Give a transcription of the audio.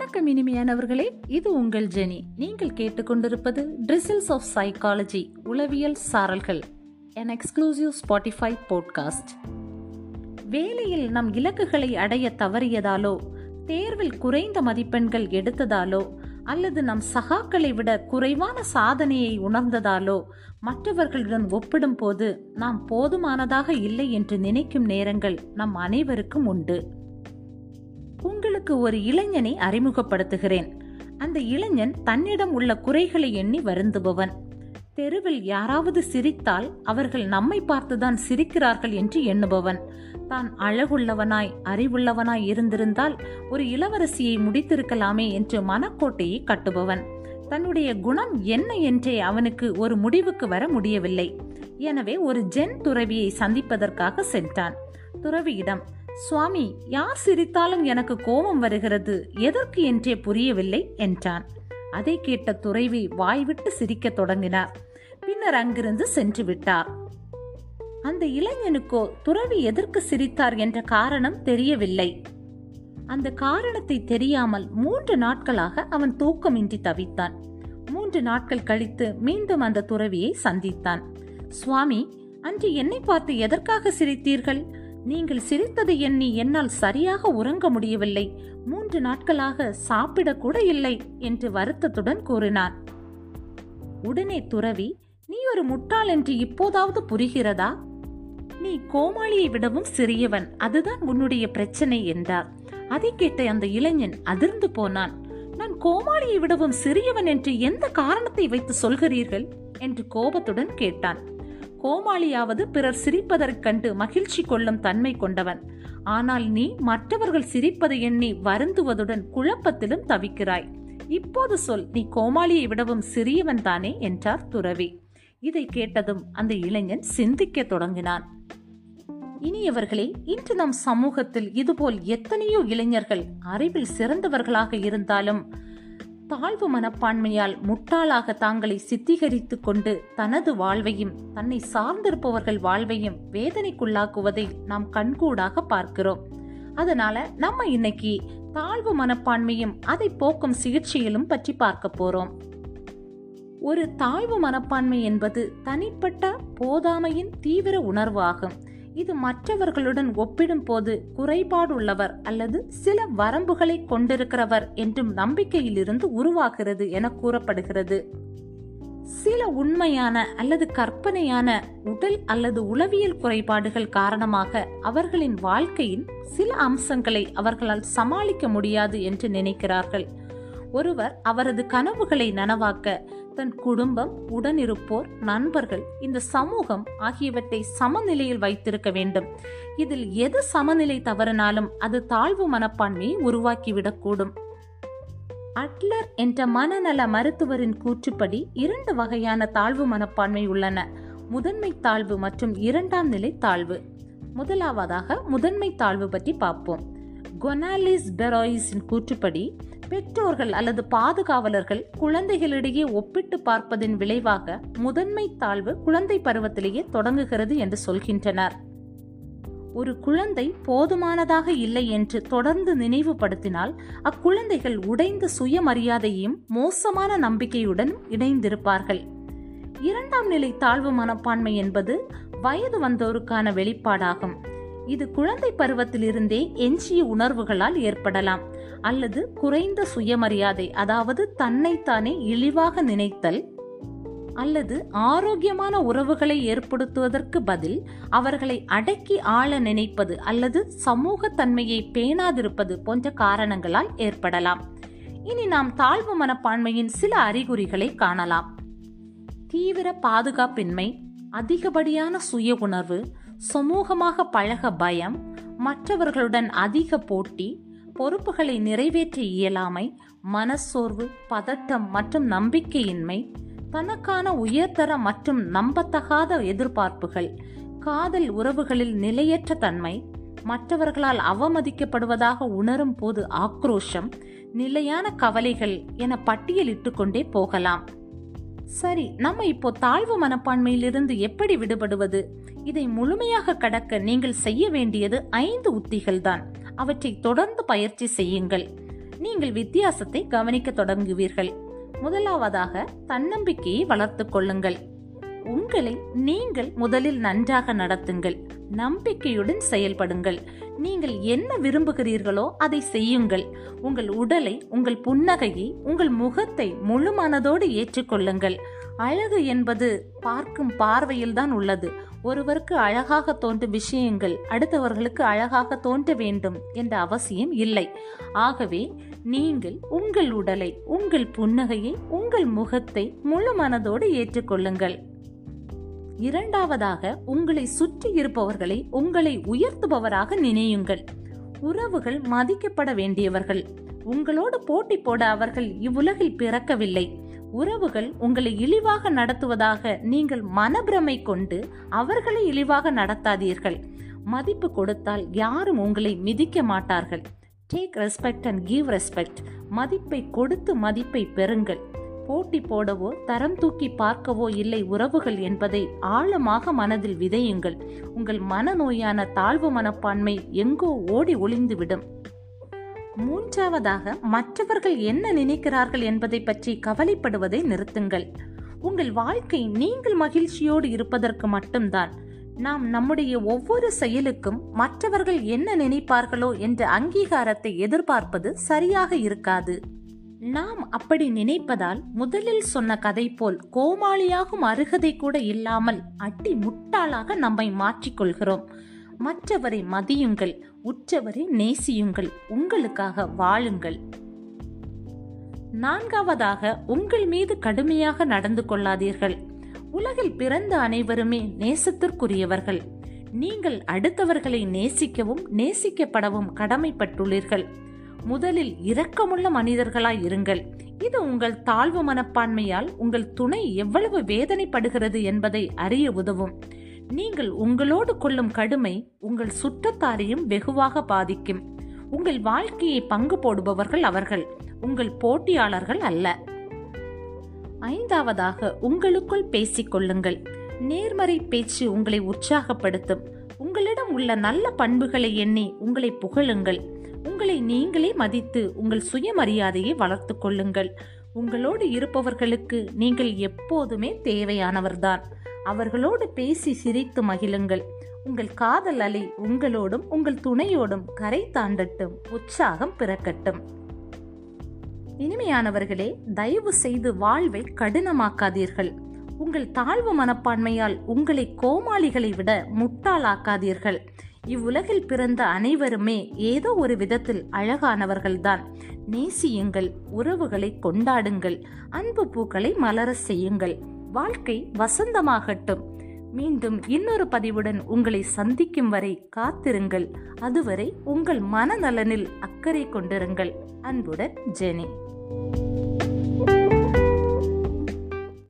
வணக்கம் இனிமையானவர்களே, இது உங்கள் ஜெனி. நீங்கள் கேட்டுக்கொண்டிருப்பது ட்ரிசில்ஸ் ஆஃப் சைக்காலஜி, உளவியல் சாரல்கள், an exclusive Spotify podcast. வேலையில் நம் இலக்குகளை அடைய தவறியதாலோ, தேர்வில் குறைந்த மதிப்பெண்கள் எடுத்ததாலோ, அல்லது நம் சகாக்களை விட குறைவான சாதனையை உணர்ந்ததாலோ மற்றவர்களுடன் ஒப்பிடும் போது நாம் போதுமானதாக இல்லை என்று நினைக்கும் நேரங்கள் நம் அனைவருக்கும் உண்டு. உங்களுக்கு ஒரு இளைஞனை அறிமுகப்படுத்துகிறேன். அந்த இளைஞன் தன்னிடம் உள்ள குறைகளை எண்ணி வருந்துபவன். தெருவில் யாராவது சிரித்தால் அவர்கள் நம்மை பார்த்துதான் சிரிக்கிறார்கள் என்று எண்ணுபவன். தான் அழகுள்ளவனாய் அறிவுள்ளவனாய் இருந்திருந்தால் ஒரு இளவரசியை முடித்திருக்கலாமே என்று மனக்கோட்டையை கட்டுபவன். தன்னுடைய குணம் என்ன என்றே அவனுக்கு ஒரு முடிவுக்கு வர முடியவில்லை. எனவே ஒரு ஜென் துறவியை சந்திப்பதற்காக சென்றான். துறவியிடம், சுவாமி, யார் சிரித்தாலும் எனக்கு கோபம் வருகிறது, எதற்கு என்றே புரியவில்லை என்றான். அதை கேட்ட துறவி வாய்விட்டு சிரிக்க தொடங்கினார். பின்னர் அங்கிருந்து சென்று விட்டார். அந்த இளைஞனுக்கோ துறவி எதற்கு சிரித்தார் என்ற காரணம் தெரியவில்லை. அந்த காரணத்தை தெரியாமல் 3 நாட்களாக அவன் தூக்கமின்றி தவித்தான். 3 நாட்கள் கழித்து மீண்டும் அந்த துறவியை சந்தித்தான். சுவாமி, அன்று என்னை பார்த்து எதற்காக சிரித்தீர்கள்? நீங்கள் சிரித்ததை எண்ணி என்னால் சரியாக உறங்க முடியவில்லை. 3 நாட்களாக சாப்பிடக்கூட இல்லை என்று வருத்தத்துடன் கூறினான். உடனே துறவி, நீ ஒரு முட்டாள் என்று இப்போதாவது புரிகிறதா? நீ கோமாளியை விடவும் சிறியவன், அதுதான் உன்னுடைய பிரச்சனை என்றார். அதை கேட்ட அந்த இளைஞன் அதிர்ந்து போனான். நான் கோமாளியை விடவும் சிறியவன் என்று எந்த காரணத்தை வைத்து சொல்கிறீர்கள் என்று கோபத்துடன் கேட்டான். கோமாளியாவது பிறர் சிரிப்பதற்கண்டு கண்டு மகிழ்ச்சி கொள்ளும் தன்மை கொண்டவன். ஆனால் நீ மற்றவர்கள் சிரிப்பதை எண்ணி வருந்துவதுடன் குழப்பத்திலும் தவிக்கிறாய். இப்போது சொல், நீ கோமாளியை விடவும் சிறியவன் தானே என்றார் துறவி. இதை கேட்டதும் அந்த இளைஞன் சிந்திக்க தொடங்கினான். இனியவர்களே, இன்று நம் சமூகத்தில் இதுபோல் எத்தனையோ இளைஞர்கள் அறிவில் சிறந்தவர்களாக இருந்தாலும் தாழ்வு மனப்பான்மையால் முட்டாளாக தாங்களை சித்தீகரித்து கொண்டு தனது வாழ்வையும் தன்னை சார்ந்திருப்பவர்கள் வாழ்வையும் வேதனைக்குள்ளாக்குவதை நாம் கண்கூடாக பார்க்கிறோம். அதனால நம்ம இன்னைக்கு தாழ்வு மனப்பான்மையும் அதை போக்கும் சிகிச்சையிலும் பற்றி பார்க்க போறோம். ஒரு தாழ்வு மனப்பான்மை என்பது தனிப்பட்ட போதாமையின் தீவிர உணர்வு ஆகும். இது மற்றவர்களுடன் ஒப்பிடும் போது குறைபாடுள்ளவர் அல்லது சில வரம்புகளை கொண்டிருக்கிறவர் என்றும் நம்பிக்கையிலிருந்து உருவாகிறது என கூறப்படுகிறது. சில உண்மையான அல்லது கற்பனையான உடல் அல்லது உளவியல் குறைபாடுகள் காரணமாக அவர்களின் வாழ்க்கையின் சில அம்சங்களை அவர்களால் சமாளிக்க முடியாது என்று நினைக்கிறார்கள். ஒருவர் அவரது கனவுகளை நனவாக்க தன் குடும்பம், உடனிருப்போர், நண்பர்கள், இந்த சமூகம் ஆகியவற்றை சமநிலையில் வைத்திருக்க வேண்டும். இதில் எது சமநிலை தவறினாலும் அது தாழ்வு மனப்பான்மையை உருவாக்கிவிடக்கூடும். அட்லர் என்ற மனநல மருத்துவரின் கூற்றுப்படி 2 வகையான தாழ்வு மனப்பான்மை உள்ளன: முதன்மை தாழ்வு மற்றும் 2ஆம் நிலை தாழ்வு. முதலாவதாக முதன்மை தாழ்வு பற்றி பார்ப்போம். கொனாலிஸ் பெரோயிஸின் கூற்றுப்படி பெற்றோர்கள் அல்லது பாதுகாவலர்கள் குழந்தைகளிடையே ஒப்பிட்டு பார்ப்பதின் விளைவாக முதன்மை தாழ்வு குழந்தை பருவத்திலேயே தொடங்குகிறது என்று சொல்கின்றனர். ஒரு குழந்தை போதுமானதாக இல்லை என்று தொடர்ந்து நினைவுபடுத்தினால் அக்குழந்தைகள் உடைந்த சுயமரியாதையும் மோசமான நம்பிக்கையுடன் இணைந்திருப்பார்கள். 2ஆம் நிலை தாழ்வு மனப்பான்மை என்பது வயது வந்தோருக்கான வெளிப்பாடாகும். இது குழந்தை பருவத்திலிருந்தே எஞ்சிய உணர்வுகளால் ஏற்படலாம், அல்லது குறைந்த சுயமரியாதை, அதாவது தன்னைத்தானே இழிவாக நினைத்தல், அல்லது ஆரோக்கியமான உறவுகளை ஏற்படுத்துவதற்கு பதில் அவர்களை அடக்கி ஆள நினைப்பது அல்லது சமூக தன்மையை பேணாதிருப்பது போன்ற காரணங்களால் ஏற்படலாம். இனி நாம் தாழ்வு மனப்பான்மையின் சில அறிகுறிகளை காணலாம். தீவிர பாதுகாப்பின்மை, அதிகப்படியான சுய உணர்வு, சமூகமாக பழக பயம், மற்றவர்களுடன் அதிக போட்டி, பொறுப்புகளை நிறைவேற்ற இயலாமை, மனச்சோர்வு, பதட்டம் மற்றும் நம்பிக்கையின்மை, தனக்கான உயர்தர மற்றும் நம்பத்தகாத எதிர்பார்ப்புகள், காதல் உறவுகளில் நிலையற்ற தன்மை, மற்றவர்களால் அவமதிக்கப்படுவதாக உணரும் போது ஆக்ரோஷம், நிலையான கவலைகள் என பட்டியலிட்டு கொண்டே போகலாம். சரி, நம்ம இப்போ தாழ்வு மனப்பான்மையிலிருந்து எப்படி விடுபடுவது? இதை முழுமையாக கடக்க நீங்கள் செய்ய வேண்டியது 5 உத்திகள் தான். அவற்றை தொடர்ந்து பயிற்சி செய்யுங்கள். நீங்கள் வித்தியாசத்தை கவனிக்க தொடங்குவீர்கள். முதலாவதாக தன்னம்பிக்கையை வளர்த்துக் கொள்ளுங்கள். உங்களை நீங்கள் முதலில் நன்றாக நடத்துங்கள். நம்பிக்கையுடன் செயல்படுங்கள். நீங்கள் என்ன விரும்புகிறீர்களோ அதை செய்யுங்கள். உங்கள் உடலை, உங்கள் புன்னகையை, உங்கள் முகத்தை முழு மனதோடு ஏற்றுக்கொள்ளுங்கள். அழகு என்பது பார்க்கும் பார்வையில் தான் உள்ளது. ஒருவருக்கு அழகாக தோன்றும் விஷயங்கள் அடுத்தவர்களுக்கு அழகாக தோன்ற வேண்டும் என்ற அவசியம் இல்லை. ஆகவே நீங்கள் உங்கள் உடலை, உங்கள் புன்னகையை, உங்கள் முகத்தை முழு மனதோடு ஏற்றுக்கொள்ளுங்கள். இரண்டாவதாக, உங்களை சுற்றி இருப்பவர்களை உங்களை உயர்த்துபவராக நினையுங்கள். உறவுகள் மதிக்கப்பட வேண்டியவர்கள். உங்களோடு போட்டி போட அவர்கள் இவ்வுலகில் பிறக்கவில்லை. உறவுகள் உங்களை இழிவாக நடத்துவதாக நீங்கள் மனப்பிரமை கொண்டு அவர்களை இழிவாக நடத்தாதீர்கள். மதிப்பு கொடுத்தால் யாரும் உங்களை மிதிக்க மாட்டார்கள். Take respect and give respect. மதிப்பை கொடுத்து மதிப்பை பெறுங்கள். போட்டி போடவோ தரம் தூக்கி பார்க்கவோ இல்லை உறவுகள் என்பதை ஆழமாக மனதில் விதையுங்கள். உங்கள் மனநோயான தாழ்வு மனப்பான்மை எங்கோ ஓடி ஒளிந்துவிடும். மூன்றாவதாக, மற்றவர்கள் என்ன நினைக்கிறார்கள் என்பதை பற்றி கவலைப்படுவதை நிறுத்துங்கள். உங்கள் வாழ்க்கை நீங்கள் மகிழ்ச்சியோடு இருப்பதற்கு மட்டும்தான். நாம் நம்முடைய ஒவ்வொரு செயலுக்கும் மற்றவர்கள் என்ன நினைப்பார்களோ என்ற அங்கீகாரத்தை எதிர்பார்ப்பது சரியாக இருக்காது. நாம் அப்படி நினைப்பதால் முதலில் சொன்ன கதை போல் கோமாளியாகும் அருகதை கூட இல்லாமல் அடி முட்டாளாக நம்மை மாற்றிக்கொள்கிறோம். மற்றவரை மதியுங்கள், உற்றவரை நேசியுங்கள், உங்களுக்காக வாழுங்கள். நான்காவதாக, உங்கள் மீது கடுமையாக நடந்து கொள்ளாதீர்கள். உலகில் பிறந்த அனைவருமே நேசத்திற்குரியவர்கள். நீங்கள் அடுத்தவர்களை நேசிக்கவும் நேசிக்கப்படவும் கடமைப்பட்டுள்ளீர்கள். முதலில் இரக்கமுள்ள மனிதர்களாய் இருங்கள். இது உங்கள் தாழ்வு மனப்பான்மையால் உங்கள் துணை எவ்வளவு வேதனைப்படுகிறது என்பதை அறிய உதவும். நீங்கள் உங்களோடு கொள்ளும் கடுமை உங்கள் சுற்றத்தாரையும் வெகுவாக பாதிக்கும். உங்கள் வாழ்க்கையை பங்கு போடுபவர்கள் அவர்கள், உங்கள் போட்டியாளர்கள் அல்ல. ஐந்தாவதாக, உங்களுக்குள் பேசிக்கொள்ளுங்கள். நேர்மறை பேச்சு உங்களை உற்சாகப்படுத்தும். உங்களிடம் உள்ள நல்ல பண்புகளை எண்ணி உங்களை புகழுங்கள். உங்களை நீங்களே மதித்து உங்கள் சுயமரியாதையை வளர்த்துக் கொள்ளுங்கள். உங்களோடு இருப்பவர்களுக்கு நீங்கள் எப்போதுமே தேவையானவர்தான். அவர்களோடு பேசி சிரித்து மகிழுங்கள். உங்கள் காதல் அலை உங்களோடும் உங்கள் துணையோடும் கரை தாண்டட்டும், உற்சாகம் பிறக்கட்டும். இனிமையானவர்களே, தயவு செய்து வாழ்வை கடினமாக்காதீர்கள். உங்கள் தாழ்வு மனப்பான்மையால் உங்களை கோமாளிகளை விட முட்டாளாக்காதீர்கள். இவ்வுலகில் பிறந்த அனைவருமே ஏதோ ஒரு விதத்தில் அழகானவர்கள்தான். நேசியுங்கள், உறவுகளை கொண்டாடுங்கள், அன்பு பூக்களை மலர செய்யுங்கள். வாழ்க்கை வசந்தமாகட்டும். மீண்டும் இன்னொரு பதிவுடன் உங்களை சந்திக்கும் வரை காத்திருங்கள். அதுவரை உங்கள் மனநலனில் அக்கறை கொண்டிருங்கள். அன்புடன், ஜெனி.